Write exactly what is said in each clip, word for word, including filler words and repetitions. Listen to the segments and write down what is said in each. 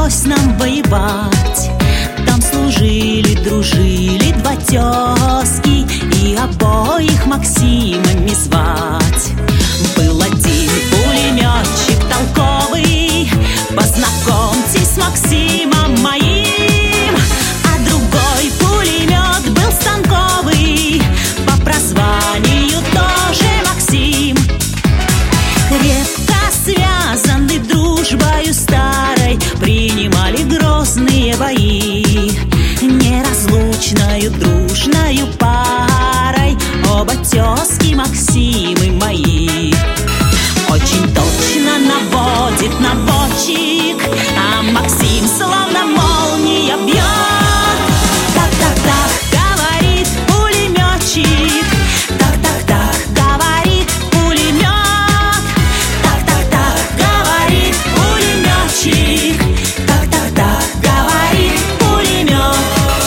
пришлось нам воевать. Там служили, дружили два тезки, и обоих Максимами звать. Был один пулеметчик толковый, познакомьтесь с Максимом моим. А другой пулемет был станковый, по прозванию тоже Максим. Крепко связаны дружбою старой, принимали грозные бои. Неразлучною дружною парой оба тезки Максимы мои. Очень точно наводит наводчик, а Максим словно молния бьет. Так-так-так, говорит пулеметчик, так-так-так, говорит пулемет. Так-так-так, говорит пулеметчик, так-так-так, говорит пулемет.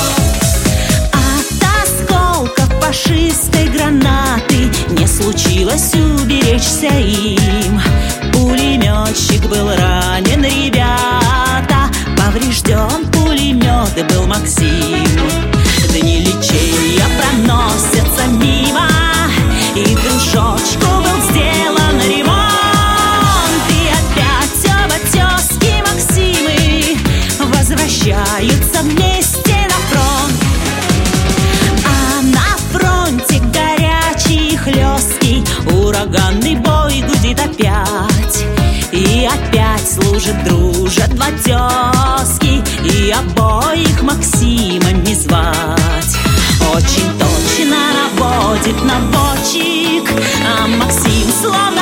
От осколков фашистской гранаты не случилось уберечься им. Пулеметчик был ранен, ребята, поврежден пулемет был Максим. Дни лечения проносятся мимо, и дружочку был сделан ремонт. И опять оба тезки Максимы возвращаются вместе на фронт. А на фронте горячий и хлесткий ураганный бой гудит опять. И опять служат, дружат два тезки, и обоих Максимами звать. Очень точно наводит наводчик, а Максим словно